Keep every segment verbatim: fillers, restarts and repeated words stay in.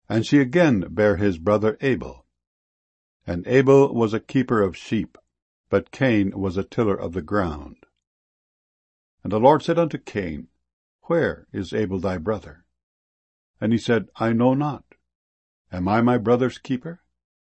And she again bare his brother Abel. And Abel was a keeper of sheep, but Cain was a tiller of the ground. And the Lord said unto Cain, Where is Abel thy brother? And he said, I know not. Am I my brother's keeper?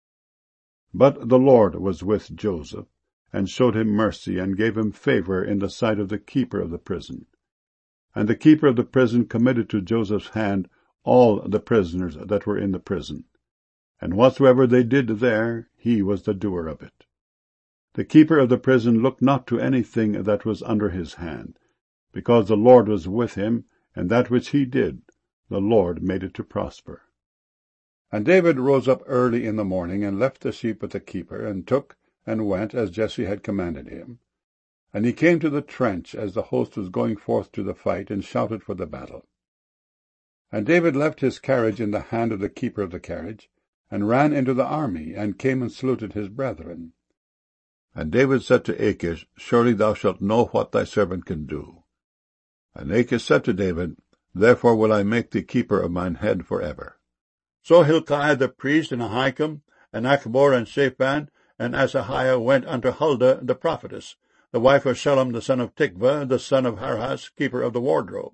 But the Lord was with Joseph, and showed him mercy, and gave him favor in the sight of the keeper of the prison. And the keeper of the prison committed to Joseph's hand all the prisoners that were in the prison. And whatsoever they did there, he was the doer of it. The keeper of the prison looked not to anything that was under his hand, because the Lord was with him, and that which he did, the Lord made it to prosper. And David rose up early in the morning, and left the sheep with the keeper, and took and went, as Jesse had commanded him. And he came to the trench as the host was going forth to the fight, and shouted for the battle. And David left his carriage in the hand of the keeper of the carriage, and ran into the army, and came and saluted his brethren. And David said to Achish, Surely thou shalt know what thy servant can do. And Achish said to David, Therefore will I make thee keeper of mine head for ever. So Hilkiah the priest, and Ahikam, and Achbor, and Shaphan, and Asahiah went unto Huldah the prophetess, the wife of Shallum the son of Tikvah, the son of Harhas, keeper of the wardrobe.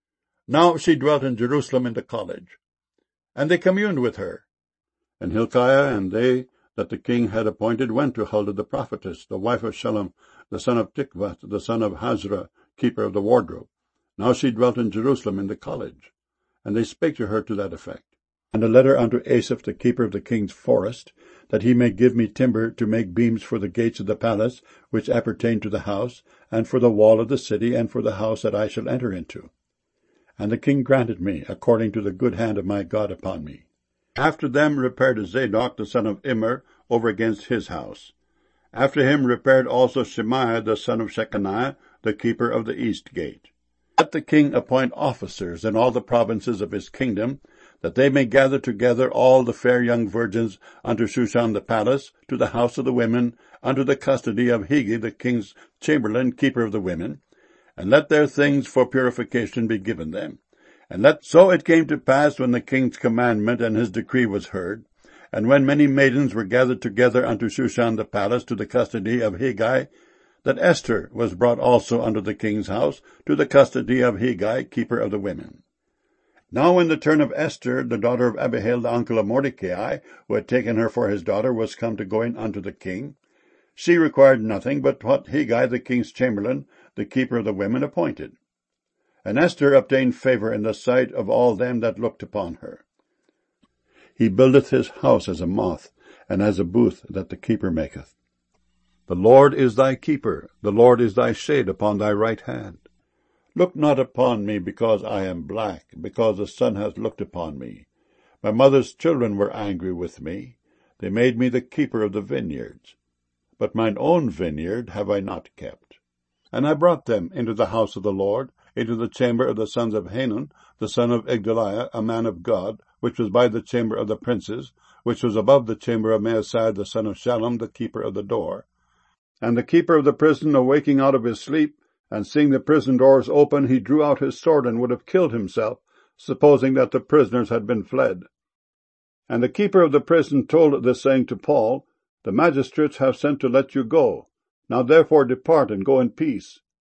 Now she dwelt in Jerusalem in the college. And they communed with her. And Hilkiah and they that the king had appointed went to Huldah the prophetess, the wife of Shallum the son of Tikvah, the son of Hazra, keeper of the wardrobe. Now she dwelt in Jerusalem in the college. And they spake to her to that effect. And a letter unto Asaph the keeper of the king's forest, that he may give me timber to make beams for the gates of the palace, which appertain to the house, and for the wall of the city, and for the house that I shall enter into. And the king granted me, according to the good hand of my God upon me. After them repaired Zadok the son of Immer over against his house. After him repaired also Shemaiah the son of Shechaniah, the keeper of the east gate. Let the king appoint officers in all the provinces of his kingdom, that they may gather together all the fair young virgins unto Shushan the palace, to the house of the women, unto the custody of Hegai the king's chamberlain, keeper of the women, and let their things for purification be given them. And let so it came to pass, when the king's commandment and his decree was heard, and when many maidens were gathered together unto Shushan the palace, to the custody of Hegai, that Esther was brought also unto the king's house, to the custody of Hegai, keeper of the women. Now when the turn of Esther, the daughter of Abihail, the uncle of Mordecai, who had taken her for his daughter, was come to go in unto the king, she required nothing but what Hegai, the king's chamberlain, the keeper of the women, appointed. And Esther obtained favor in the sight of all them that looked upon her. He buildeth his house as a moth, and as a booth that the keeper maketh. The Lord is thy keeper, the Lord is thy shade upon thy right hand. Look not upon me because I am black, because the sun hath looked upon me. My mother's children were angry with me. They made me the keeper of the vineyards. But mine own vineyard have I not kept. And I brought them into the house of the Lord, into the chamber of the sons of Hanan, the son of Igdaliah, a man of God, which was by the chamber of the princes, which was above the chamber of Maaseiah the son of Shallum, the keeper of the door. And the keeper of the prison, awaking out of his sleep, and seeing the prison doors open, he drew out his sword and would have killed himself, supposing that the prisoners had been fled. And the keeper of the prison told this saying to Paul, The magistrates have sent to let you go. Now therefore depart and go in peace,